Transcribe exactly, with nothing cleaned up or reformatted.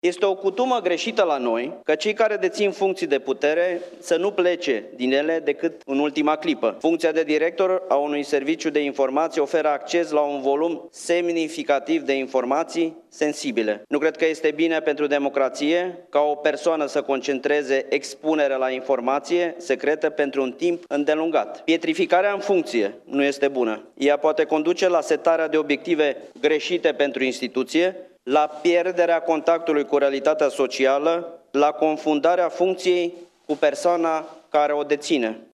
Este o cutumă greșită la noi că cei care dețin funcții de putere să nu plece din ele decât în ultima clipă. Funcția de director a unui serviciu de informații oferă acces la un volum semnificativ de informații sensibile. Nu cred că este bine pentru democrație ca o persoană să concentreze expunerea la informație secretă pentru un timp îndelungat. Pietrificarea în funcție nu este bună. Ea poate conduce la setarea de obiective greșite pentru instituție, la pierderea contactului cu realitatea socială, la confundarea funcției cu persoana care o deține.